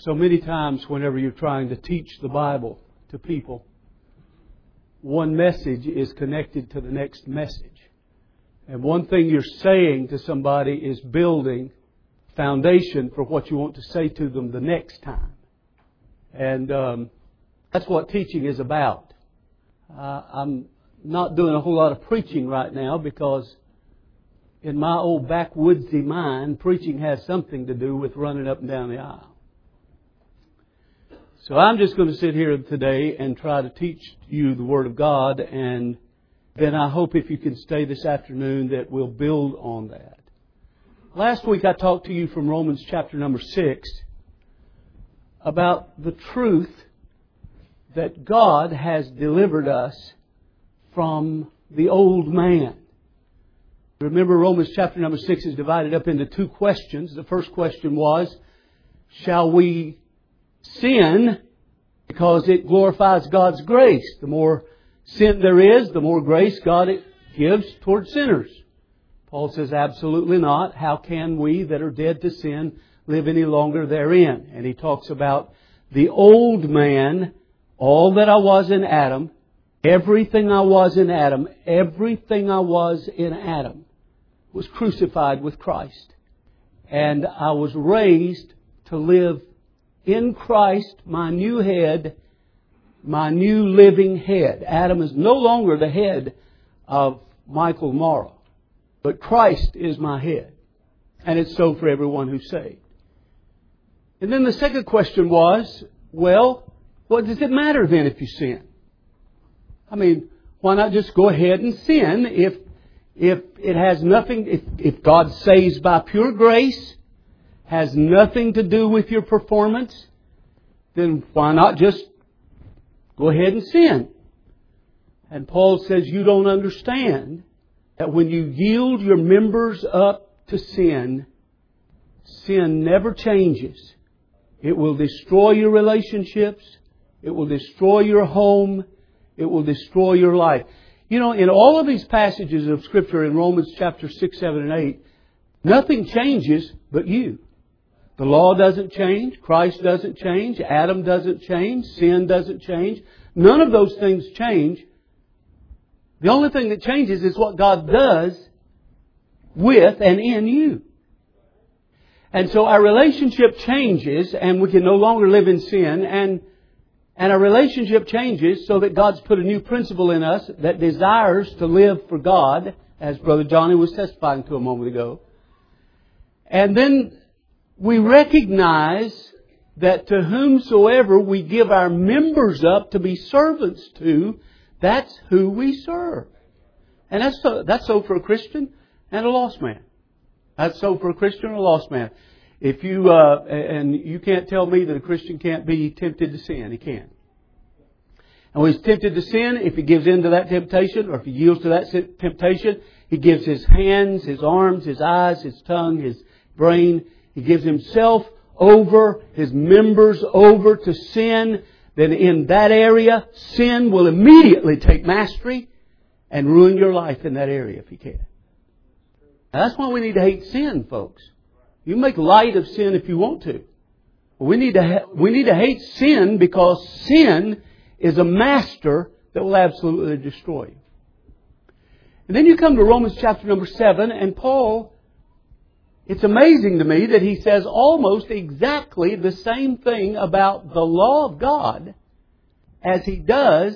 So many times whenever you're trying to teach the Bible to people, one message is connected to the next message. And one thing you're saying to somebody is building foundation for what you want to say to them the next time. And that's what teaching is about. I'm not doing a whole lot of preaching right now because in my old backwoodsy mind, preaching has something to do with running up and down the aisle. So I'm just going to sit here today and try to teach you the Word of God, and then I hope if you can stay this afternoon that we'll build on that. Last week I talked to you from Romans chapter number 6 about the truth that God has delivered us from the old man. Remember, Romans chapter number 6 is divided up into two questions. The first question was, shall we sin because it glorifies God's grace? The more sin there is, the more grace God gives towards sinners. Paul says, absolutely not. How can we that are dead to sin live any longer therein? And he talks about the old man, all that I was in Adam, everything I was in Adam, everything I was in Adam was crucified with Christ. And I was raised to live in Christ, my new head, my new living head. Adam is no longer the head of Michael Morrow, but Christ is my head. And it's so for everyone who's saved. And then the second question was, well, what does it matter then if you sin? I mean, why not just go ahead and sin if it has nothing, if God saves by pure grace, has nothing to do with your performance, then why not just go ahead and sin? And Paul says you don't understand that when you yield your members up to sin, sin never changes. It will destroy your relationships. It will destroy your home. It will destroy your life. You know, in all of these passages of Scripture in Romans chapter 6, 7, and 8, nothing changes but you. The law doesn't change. Christ doesn't change. Adam doesn't change. Sin doesn't change. None of those things change. The only thing that changes is what God does with and in you. And so our relationship changes and we can no longer live in sin, and our relationship changes so that God's put a new principle in us that desires to live for God, as Brother Johnny was testifying to a moment ago. And then we recognize that to whomsoever we give our members up to be servants to, that's who we serve. And that's so for a Christian and a lost man. That's so for a Christian and a lost man. If you and you can't tell me that a Christian can't be tempted to sin. He can. And when he's tempted to sin, if he gives in to that temptation, or if he yields to that temptation, he gives his hands, his arms, his eyes, his tongue, his brain. He gives himself over, his members over to sin. Then in that area, sin will immediately take mastery and ruin your life in that area if he can. Now, that's why we need to hate sin, folks. You make light of sin if you want to. We need to hate sin because sin is a master that will absolutely destroy you. And then you come to Romans chapter number 7, and Paul, it's amazing to me that he says almost exactly the same thing about the law of God as he does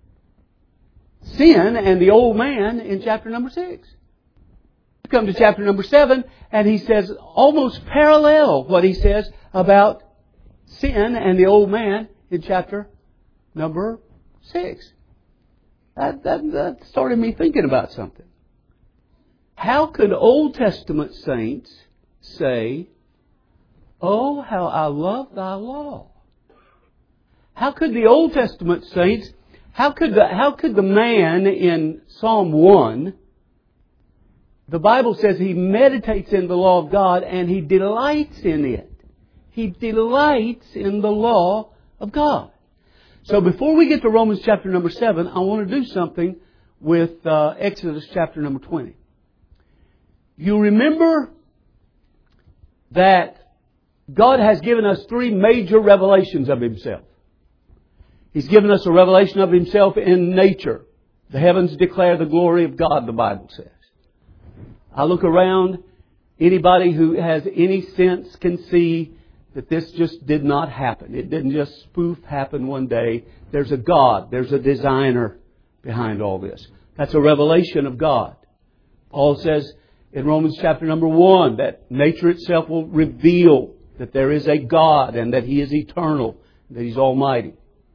sin and the old man in chapter number 6. You come to chapter number 7 and he says almost parallel what he says about sin and the old man in chapter number 6. That started me thinking about something. How could Old Testament saints say, "Oh, how I love thy law"? How could the Old Testament saints, how could the man in Psalm 1, the Bible says he meditates in the law of God and he delights in it. He delights in the law of God. So before we get to Romans chapter number 7, I want to do something with Exodus chapter number 20. You remember that God has given us three major revelations of Himself. He's given us a revelation of Himself in nature. The heavens declare the glory of God, the Bible says. I look around, anybody who has any sense can see that this just did not happen. It didn't just spoof happen one day. There's a God, there's a designer behind all this. That's a revelation of God. Paul says in Romans chapter number 1 that nature itself will reveal that there is a God and that He is eternal, that He's almighty.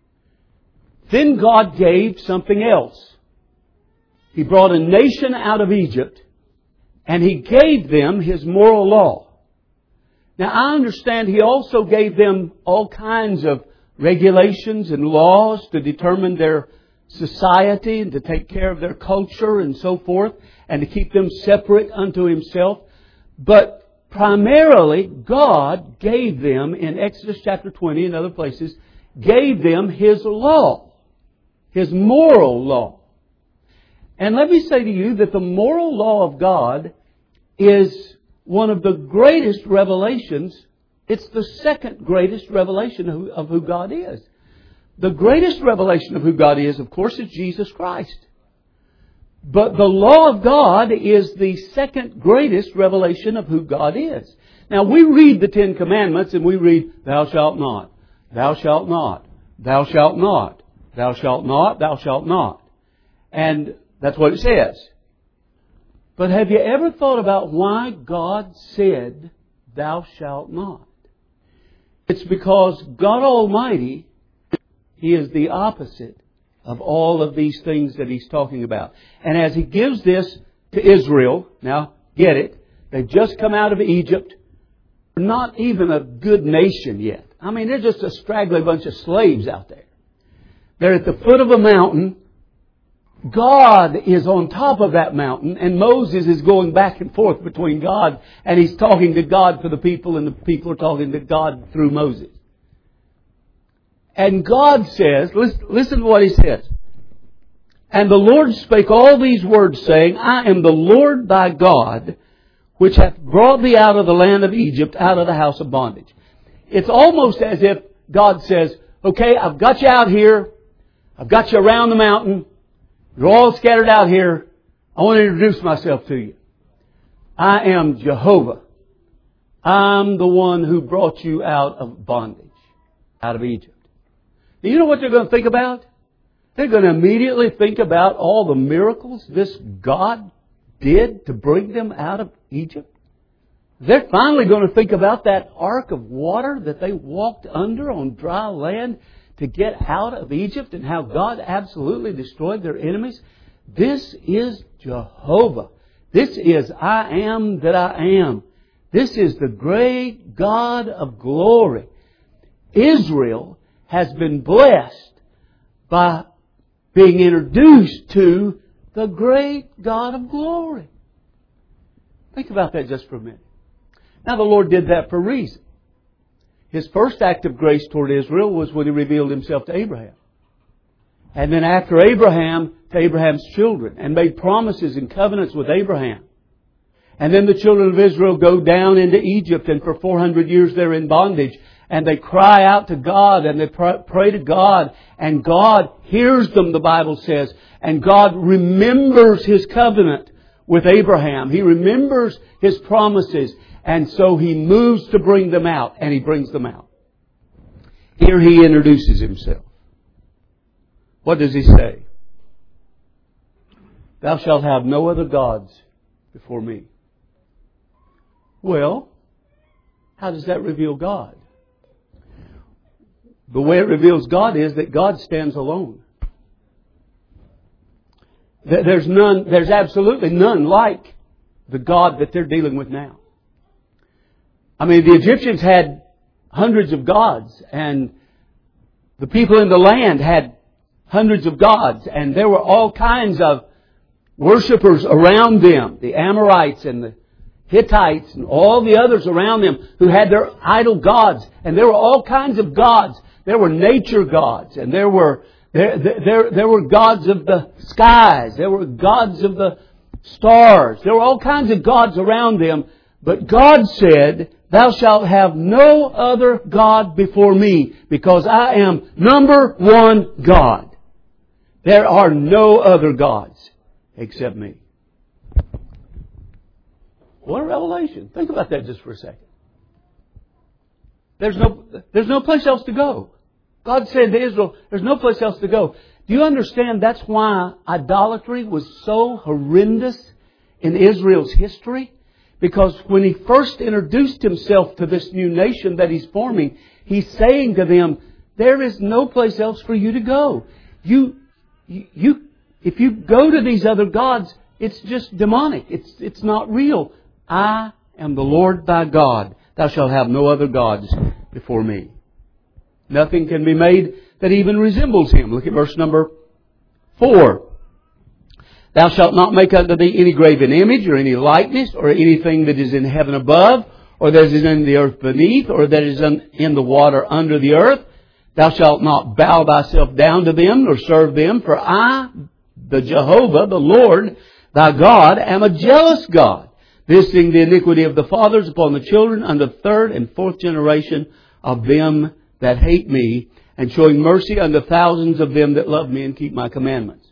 Then God gave something else. He brought a nation out of Egypt and He gave them His moral law. Now I understand He also gave them all kinds of regulations and laws to determine their society and to take care of their culture and so forth and to keep them separate unto Himself. But primarily God gave them, in Exodus chapter 20 and other places, gave them His law, His moral law. And let me say to you that the moral law of God is one of the greatest revelations. It's the second greatest revelation of who God is. The greatest revelation of who God is, of course, is Jesus Christ. But the law of God is the second greatest revelation of who God is. Now, we read the Ten Commandments and we read, Thou shalt not, Thou shalt not, Thou shalt not, Thou shalt not, Thou shalt not. And that's what it says. But have you ever thought about why God said, Thou shalt not? It's because God Almighty, He is the opposite of all of these things that He's talking about. And as He gives this to Israel, now get it, they've just come out of Egypt. They're not even a good nation yet. I mean, they're just a straggly bunch of slaves out there. They're at the foot of a mountain. God is on top of that mountain, and Moses is going back and forth between God, and he's talking to God for the people, and the people are talking to God through Moses. And God says, listen to what He says. And the Lord spake all these words, saying, I am the Lord thy God, which hath brought thee out of the land of Egypt, out of the house of bondage. It's almost as if God says, okay, I've got you out here. I've got you around the mountain. You're all scattered out here. I want to introduce myself to you. I am Jehovah. I'm the one who brought you out of bondage, out of Egypt. Do you know what they're going to think about? They're going to immediately think about all the miracles this God did to bring them out of Egypt. They're finally going to think about that ark of water that they walked under on dry land to get out of Egypt and how God absolutely destroyed their enemies. This is Jehovah. This is I am that I am. This is the great God of glory. Israel has been blessed by being introduced to the great God of glory. Think about that just for a minute. Now the Lord did that for a reason. His first act of grace toward Israel was when He revealed Himself to Abraham. And then after Abraham, to Abraham's children, and made promises and covenants with Abraham. And then the children of Israel go down into Egypt, and for 400 years they're in bondage. And they cry out to God, and they pray to God, and God hears them, the Bible says. And God remembers His covenant with Abraham. He remembers His promises. And so He moves to bring them out, and He brings them out. Here He introduces Himself. What does He say? Thou shalt have no other gods before me. Well, how does that reveal God? The way it reveals God is that God stands alone. There's absolutely none like the God that they're dealing with now. I mean, the Egyptians had hundreds of gods, and the people in the land had hundreds of gods, and there were all kinds of worshippers around them, the Amorites and the Hittites and all the others around them who had their idol gods, and there were all kinds of gods. There were nature gods, and there were gods of the skies, there were gods of the stars, there were all kinds of gods around them. But God said, thou shalt have no other God before me, because I am number one God. There are no other gods except me. What a revelation. Think about that just for a second. There's no place else to go. God said to Israel, there's no place else to go. Do you understand that's why idolatry was so horrendous in Israel's history? Because when He first introduced Himself to this new nation that He's forming, He's saying to them, there is no place else for you to go. If you go to these other gods, it's just demonic. It's not real. I am the Lord thy God. Thou shalt have no other gods before me. Nothing can be made that even resembles Him. Look at verse number 4. Thou shalt not make unto thee any graven image or any likeness or anything that is in heaven above or that is in the earth beneath or that is in the water under the earth. Thou shalt not bow thyself down to them nor serve them. For I, the Jehovah, the Lord, thy God, am a jealous God, visiting the iniquity of the fathers upon the children unto the third and fourth generation of them that hate me, and showing mercy unto thousands of them that love me and keep my commandments.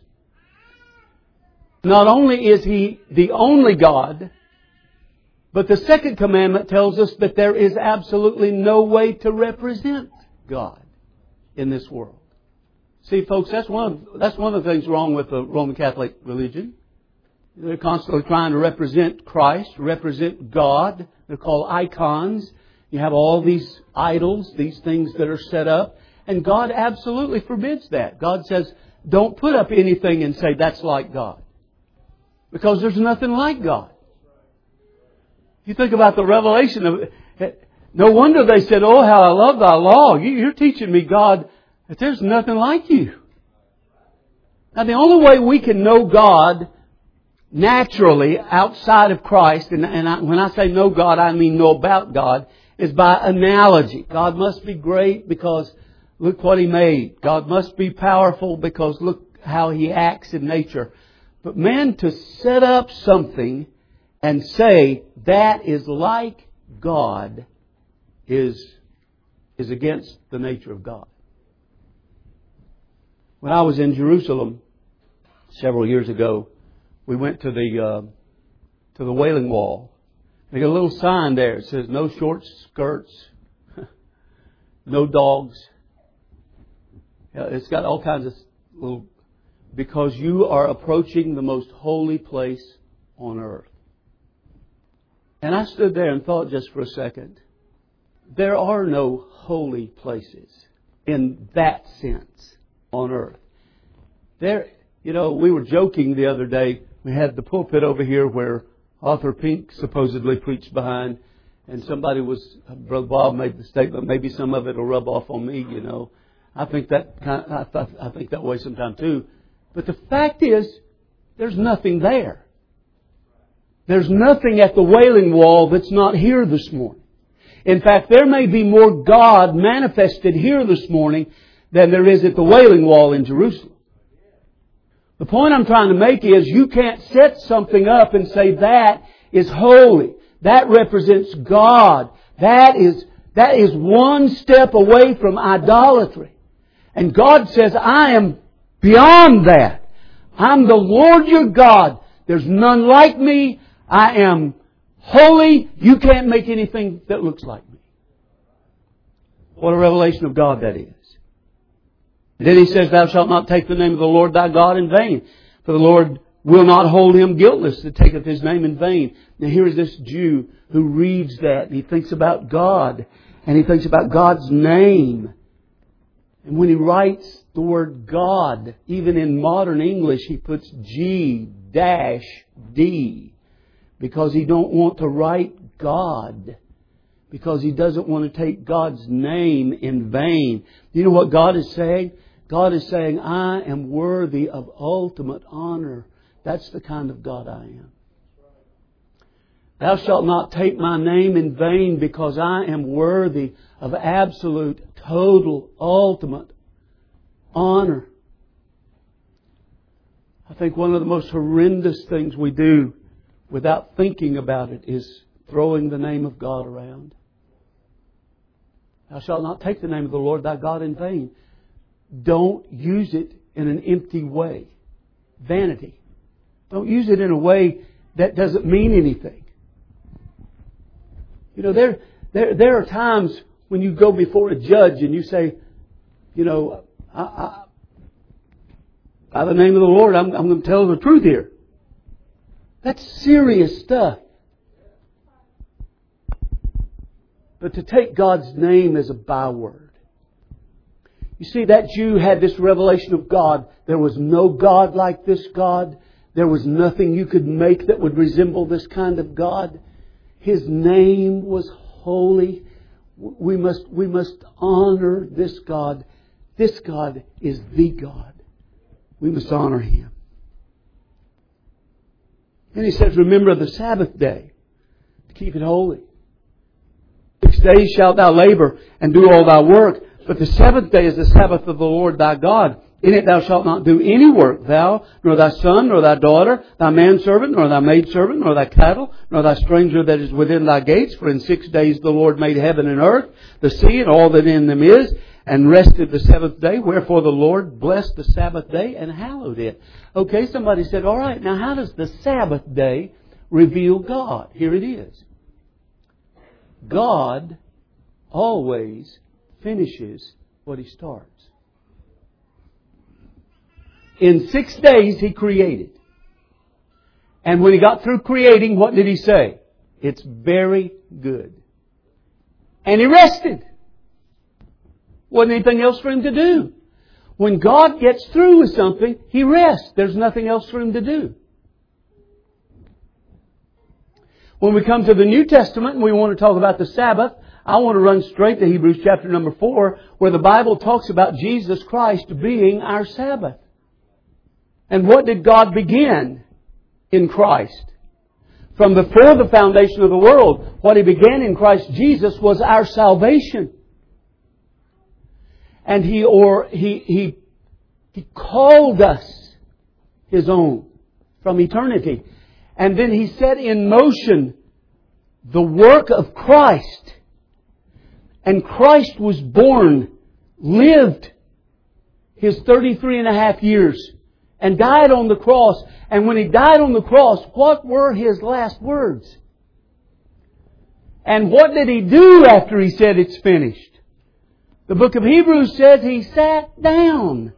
Not only is He the only God, but the second commandment tells us that there is absolutely no way to represent God in this world. See, folks, that's one of the things wrong with the Roman Catholic religion. They're constantly trying to represent Christ, represent God. They're called icons. You have all these idols, these things that are set up. And God absolutely forbids that. God says, don't put up anything and say that's like God. Because there's nothing like God. You think about the revelation of... No wonder they said, oh, how I love thy law. You're teaching me, God, that there's nothing like you. Now, the only way we can know God naturally outside of Christ, when I say know God, I mean know about God, is by analogy. God must be great because look what He made. God must be powerful because look how He acts in nature. But man, to set up something and say that is like God is against the nature of God. When I was in Jerusalem several years ago, we went to the Wailing Wall. They got a little sign there. It says, no short skirts, no dogs. It's got all kinds of little... Because you are approaching the most holy place on earth. And I stood there and thought just for a second, there are no holy places in that sense on earth. We were joking the other day. We had the pulpit over here where Arthur Pink supposedly preached behind, and Brother Bob made the statement, maybe some of it will rub off on me, I think that way sometimes too. But the fact is, there's nothing there. There's nothing at the Wailing Wall that's not here this morning. In fact, there may be more God manifested here this morning than there is at the Wailing Wall in Jerusalem. The point I'm trying to make is you can't set something up and say that is holy. That represents God. That is one step away from idolatry. And God says, I am beyond that. I'm the Lord your God. There's none like me. I am holy. You can't make anything that looks like me. What a revelation of God that is. Then He says, thou shalt not take the name of the Lord thy God in vain. For the Lord will not hold him guiltless that taketh His name in vain. Now here is this Jew who reads that and he thinks about God. And he thinks about God's name. And when he writes the word God, even in modern English, he puts G-D. Because he don't want to write God. Because he doesn't want to take God's name in vain. You know what God is saying? God is saying, I am worthy of ultimate honor. That's the kind of God I am. Thou shalt not take my name in vain, because I am worthy of absolute, total, ultimate honor. I think one of the most horrendous things we do without thinking about it is throwing the name of God around. Thou shalt not take the name of the Lord thy God in vain. Don't use it in an empty way. Vanity. Don't use it in a way that doesn't mean anything. You know, there are times when you go before a judge and you say, you know, by the name of the Lord, I'm going to tell the truth here. That's serious stuff. But to take God's name as a byword. You see, that Jew had this revelation of God. There was no God like this God. There was nothing you could make that would resemble this kind of God. His name was holy. We must honor this God. This God is the God. We must honor Him. And He says, remember the Sabbath day to keep it holy. 6 days shalt thou labor and do all thy work. But the seventh day is the Sabbath of the Lord thy God. In it thou shalt not do any work, thou, nor thy son, nor thy daughter, thy manservant, nor thy maidservant, nor thy cattle, nor thy stranger that is within thy gates. For in 6 days the Lord made heaven and earth, the sea, and all that in them is, and rested the seventh day. Wherefore the Lord blessed the Sabbath day and hallowed it. Okay, somebody said, all right, now how does the Sabbath day reveal God? Here it is. God always finishes what He starts. In 6 days He created. And when He got through creating, what did He say? It's very good. And He rested. Wasn't anything else for Him to do. When God gets through with something, He rests. There's nothing else for Him to do. When we come to the New Testament and we want to talk about the Sabbath, I want to run straight to Hebrews chapter number 4, where the Bible talks about Jesus Christ being our Sabbath. And what did God begin in Christ? From before the foundation of the world, what He began in Christ Jesus was our salvation. And He called us His own from eternity. And then He set in motion the work of Christ. And Christ was born, lived His 33 and a half years, and died on the cross. And when He died on the cross, what were His last words? And what did He do after He said it's finished? The book of Hebrews says He sat down.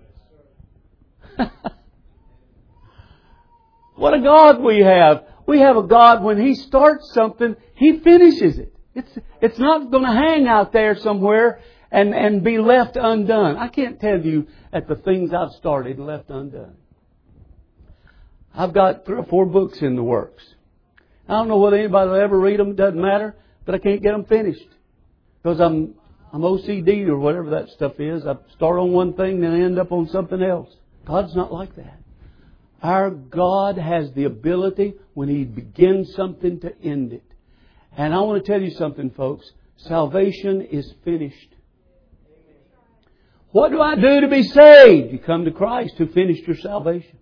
What a God we have. We have a God, when He starts something, He finishes it. It's not going to hang out there somewhere and be left undone. I can't tell you at the things I've started and left undone. I've got 3 or 4 books in the works. I don't know whether anybody will ever read them. It doesn't matter. But I can't get them finished. Because I'm OCD or whatever that stuff is. I start on one thing and then end up on something else. God's not like that. Our God has the ability, when He begins something, to end it. And I want to tell you something, folks. Salvation is finished. What do I do to be saved? You come to Christ who finished your salvation.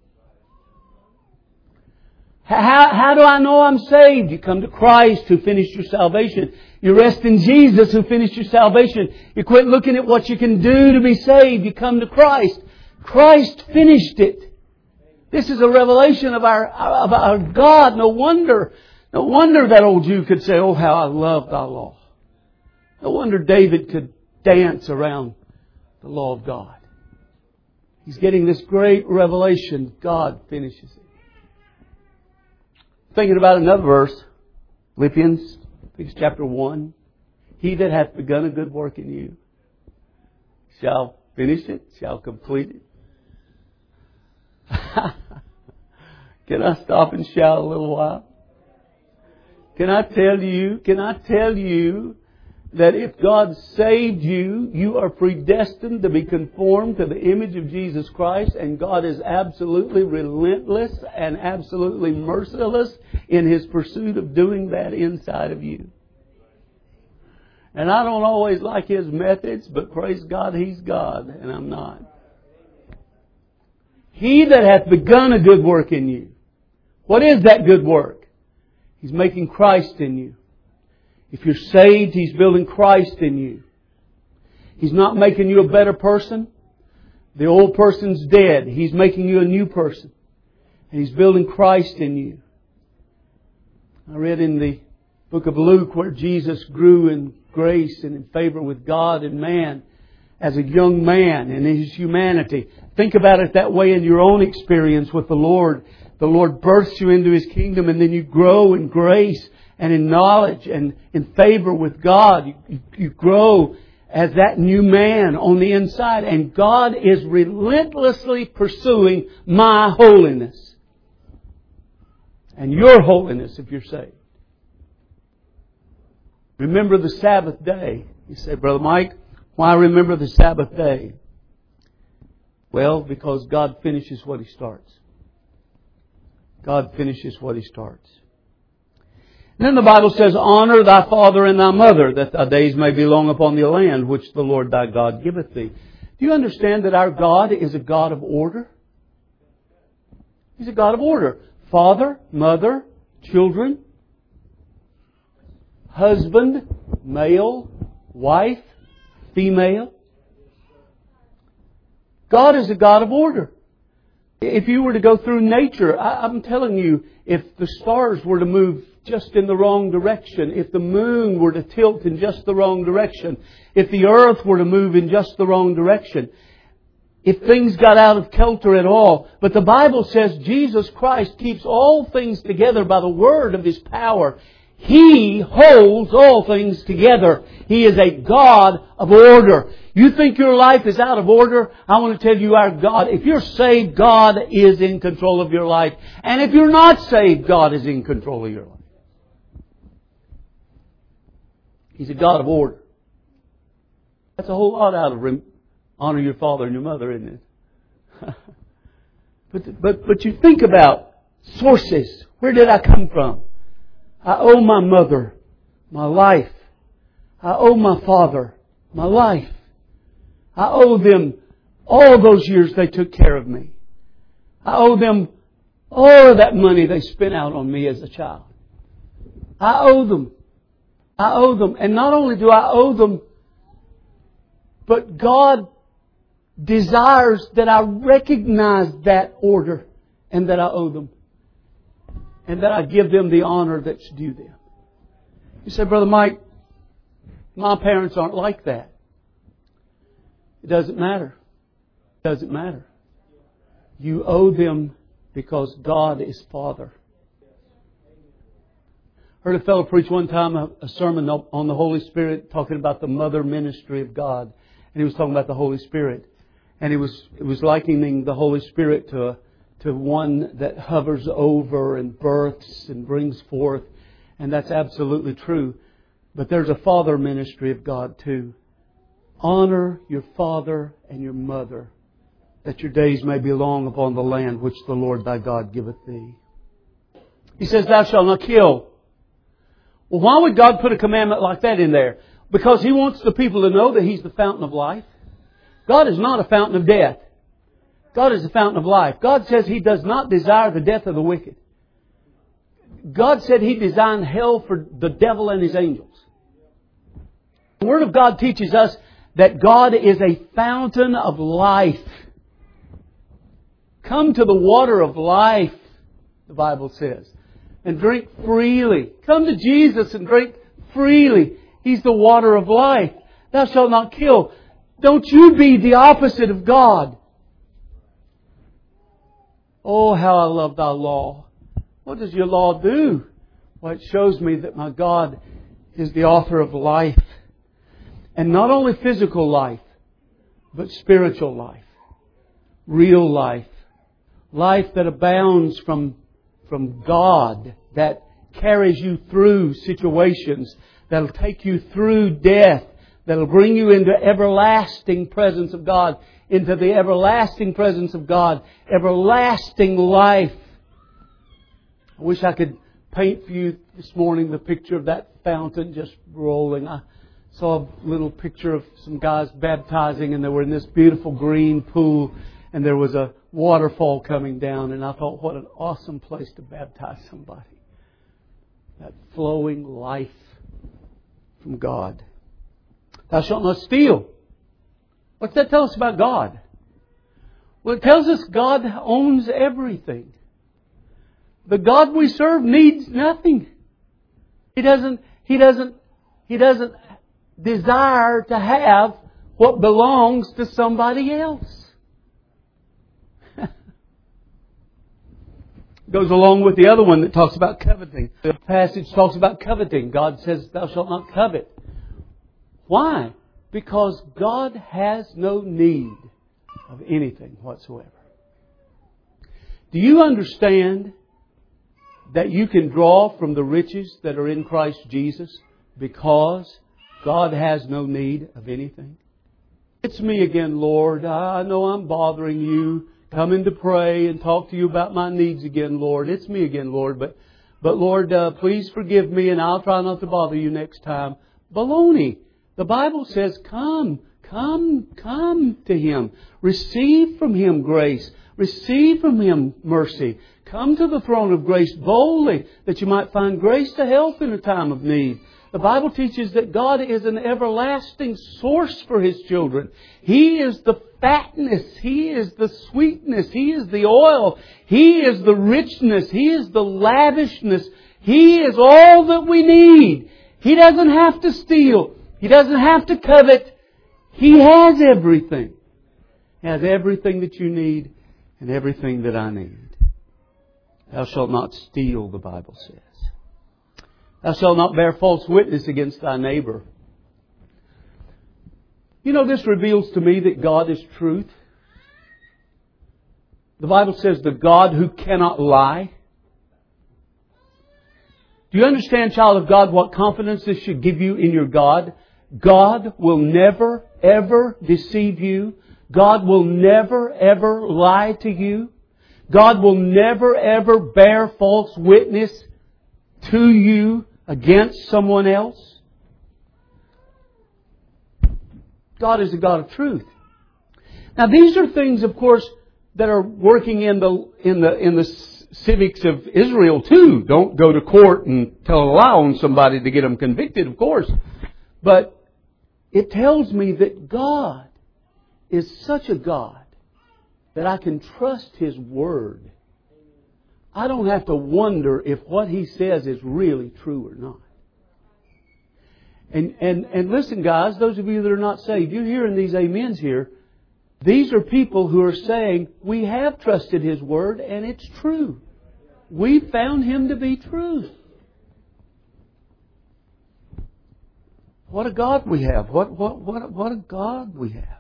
How do I know I'm saved? You come to Christ who finished your salvation. You rest in Jesus who finished your salvation. You quit looking at what you can do to be saved. You come to Christ. Christ finished it. This is a revelation of our God. No wonder that old Jew could say, oh, how I love thy law. No wonder David could dance around the law of God. He's getting this great revelation. God finishes it. Thinking about another verse, Philippians, I think it's chapter 1. He that hath begun a good work in you shall finish it, shall complete it. Can I stop and shout a little while? Can I tell you that if God saved you, you are predestined to be conformed to the image of Jesus Christ, and God is absolutely relentless and absolutely merciless in His pursuit of doing that inside of you. And I don't always like His methods, but praise God, He's God and I'm not. He that hath begun a good work in you. What is that good work? He's making Christ in you. If you're saved, He's building Christ in you. He's not making you a better person. The old person's dead. He's making you a new person. And He's building Christ in you. I read in the book of Luke where Jesus grew in grace and in favor with God and man as a young man in His humanity. Think about it that way in your own experience with the Lord. The Lord births you into His kingdom, and then you grow in grace and in knowledge and in favor with God. You grow as that new man on the inside. And God is relentlessly pursuing my holiness. And your holiness if you're saved. Remember the Sabbath day. You say, Brother Mike, why remember the Sabbath day? Well, because God finishes what He starts. God finishes what He starts. And then the Bible says, honor thy father and thy mother, that thy days may be long upon the land which the Lord thy God giveth thee. Do you understand that our God is a God of order? He's a God of order. Father, mother, children, husband, male, wife, female. God is a God of order. If you were to go through nature, I'm telling you, if the stars were to move just in the wrong direction, if the moon were to tilt in just the wrong direction, if the earth were to move in just the wrong direction, if things got out of kilter at all. But the Bible says Jesus Christ keeps all things together by the word of His power. He holds all things together. He is a God of order. You think your life is out of order? I want to tell you, our God, if you're saved, God is in control of your life. And if you're not saved, God is in control of your life. He's a God of order. That's a whole lot out of honor your father and your mother, isn't it? But you think about sources. Where did I come from? I owe my mother my life. I owe my father my life. I owe them all those years they took care of me. I owe them all of that money they spent out on me as a child. I owe them. I owe them. And not only do I owe them, but God desires that I recognize that order and that I owe them. And that I give them the honor that's due them. You say, Brother Mike, my parents aren't like that. It doesn't matter. It doesn't matter. You owe them because God is Father. Heard a fellow preach one time a sermon on the Holy Spirit, talking about the mother ministry of God. And he was talking about the Holy Spirit. And it was likening the Holy Spirit to one that hovers over and births and brings forth. And that's absolutely true. But there's a father ministry of God too. Honor your father and your mother, that your days may be long upon the land which the Lord thy God giveth thee. He says, thou shalt not kill. Well, why would God put a commandment like that in there? Because He wants the people to know that He's the fountain of life. God is not a fountain of death. God is a fountain of life. God says He does not desire the death of the wicked. God said He designed hell for the devil and his angels. The Word of God teaches us that God is a fountain of life. Come to the water of life, the Bible says, and drink freely. Come to Jesus and drink freely. He's the water of life. Thou shalt not kill. Don't you be the opposite of God. Oh, how I love thy law. What does your law do? Well, it shows me that my God is the author of life. And not only physical life, but spiritual life. Real life. Life that abounds from God, that carries you through situations, that'll take you through death, that'll bring you into everlasting presence of God, into the everlasting presence of God, everlasting life. I wish I could paint for you this morning the picture of that fountain just rolling. I saw a little picture of some guys baptizing, and they were in this beautiful green pool, and there was a waterfall coming down, and I thought, what an awesome place to baptize somebody. That flowing life from God. Thou shalt not steal. What's that tell us about God? Well, it tells us God owns everything. The God we serve needs nothing. He doesn't desire to have what belongs to somebody else. Goes along with the other one that talks about coveting. The passage talks about coveting. God says, thou shalt not covet. Why? Because God has no need of anything whatsoever. Do you understand that you can draw from the riches that are in Christ Jesus because God has no need of anything? It's me again, Lord. I know I'm bothering you. Coming to pray and talk to you about my needs again, Lord. It's me again, Lord. But Lord, please forgive me and I'll try not to bother you next time. Baloney. The Bible says, come to Him. Receive from Him grace. Receive from Him mercy. Come to the throne of grace boldly that you might find grace to help in a time of need. The Bible teaches that God is an everlasting source for His children. He is the fatness. He is the sweetness. He is the oil. He is the richness. He is the lavishness. He is all that we need. He doesn't have to steal. He doesn't have to covet. He has everything. He has everything that you need and everything that I need. Thou shalt not steal, the Bible says. Thou shalt not bear false witness against thy neighbor. You know, this reveals to me that God is truth. The Bible says the God who cannot lie. Do you understand, child of God, what confidence this should give you in your God? God will never, ever deceive you. God will never, ever lie to you. God will never, ever bear false witness to you against someone else. God is a God of truth. Now these are things, of course, that are working in the civics of Israel too. Don't go to court and tell a lie on somebody to get them convicted, of course. But it tells me that God is such a God that I can trust His Word. I don't have to wonder if what He says is really true or not. And listen, guys, those of you that are not saved, you're hearing these amens here. These are people who are saying, we have trusted His Word and it's true. We found Him to be true. What a God we have. What a God we have.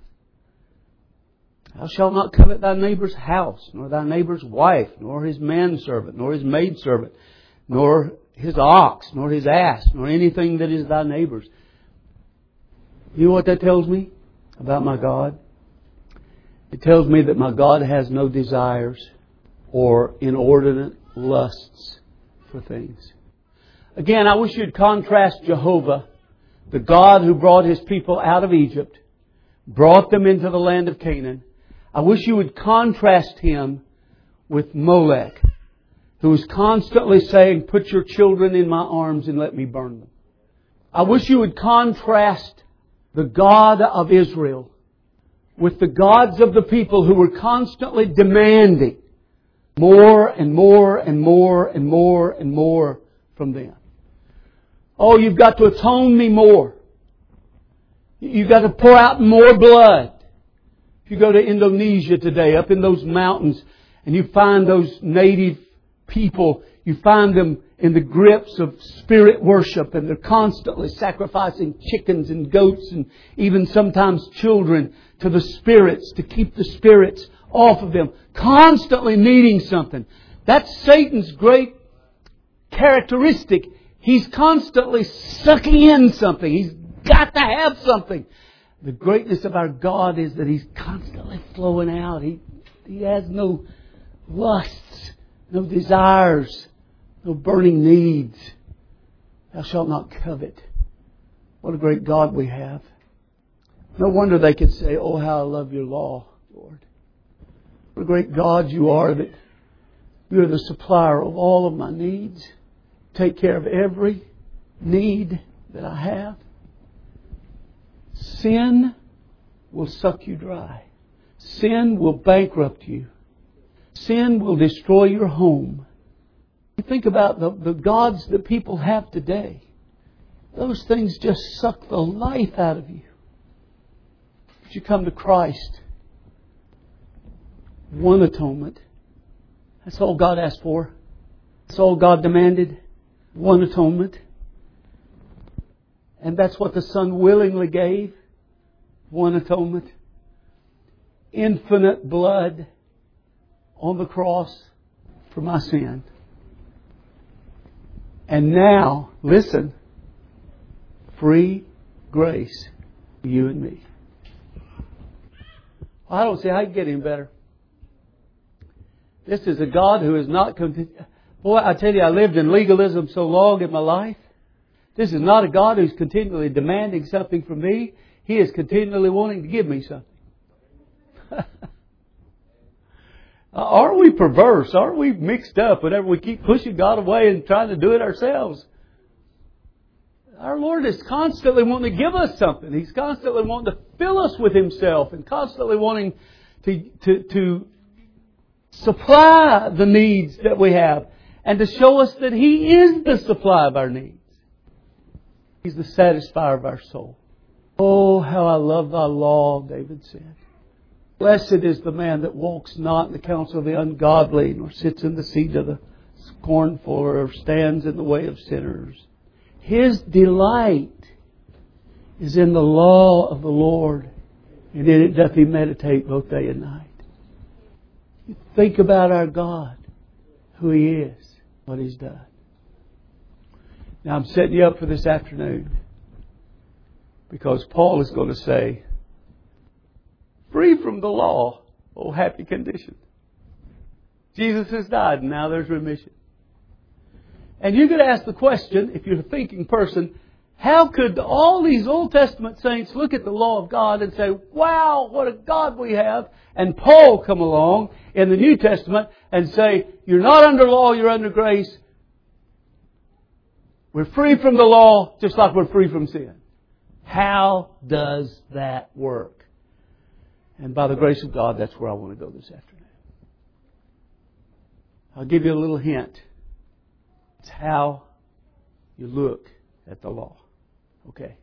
Thou shalt not covet thy neighbour's house, nor thy neighbour's wife, nor his manservant, nor his maidservant, nor his ox, nor his ass, nor anything that is thy neighbour's. You know what that tells me about my God? It tells me that my God has no desires or inordinate lusts for things. Again, I wish you'd contrast Jehovah, the God who brought His people out of Egypt, brought them into the land of Canaan. I wish you would contrast Him with Molech, who is constantly saying, put your children in my arms and let me burn them. I wish you would contrast the God of Israel with the gods of the people who were constantly demanding more and more and more and more and more from them. Oh, you've got to atone me more. You've got to pour out more blood. If you go to Indonesia today, up in those mountains, and you find those native people, you find them in the grips of spirit worship, and they're constantly sacrificing chickens and goats and even sometimes children to the spirits to keep the spirits off of them. Constantly needing something. That's Satan's great characteristic. He's constantly sucking in something. He's got to have something. The greatness of our God is that He's constantly flowing out. He has no lusts, no desires, no burning needs. Thou shalt not covet. What a great God we have. No wonder they could say, oh, how I love your law, Lord. What a great God you are, that you're the supplier of all of my needs. Take care of every need that I have. Sin will suck you dry. Sin will bankrupt you. Sin will destroy your home. You think about the gods that people have today. Those things just suck the life out of you. But you come to Christ. One atonement. That's all God asked for. That's all God demanded. One atonement. And that's what the Son willingly gave. One atonement. Infinite blood on the cross for my sin. And now, listen, free grace for you and me. I don't see how you can get any better. This is a God who is not... Boy, I tell you, I lived in legalism so long in my life. This is not a God who's continually demanding something from me. He is continually wanting to give me something. Aren't we perverse? Aren't we mixed up whenever we keep pushing God away and trying to do it ourselves? Our Lord is constantly wanting to give us something. He's constantly wanting to fill us with Himself and constantly wanting to supply the needs that we have and to show us that He is the supply of our needs. He's the satisfier of our soul. Oh, how I love Thy law, David said. Blessed is the man that walks not in the counsel of the ungodly, nor sits in the seat of the scornful, or stands in the way of sinners. His delight is in the law of the Lord, and in it doth he meditate both day and night. You think about our God, who He is, what He's done. Now I'm setting you up for this afternoon, because Paul is going to say, free from the law, oh happy condition. Jesus has died and now there's remission. And you could ask the question, if you're a thinking person, how could all these Old Testament saints look at the law of God and say, wow, what a God we have, and Paul come along in the New Testament and say, you're not under law, you're under grace. We're free from the law just like we're free from sin. How does that work? And by the grace of God, that's where I want to go this afternoon. I'll give you a little hint. It's how you look at the law. Okay.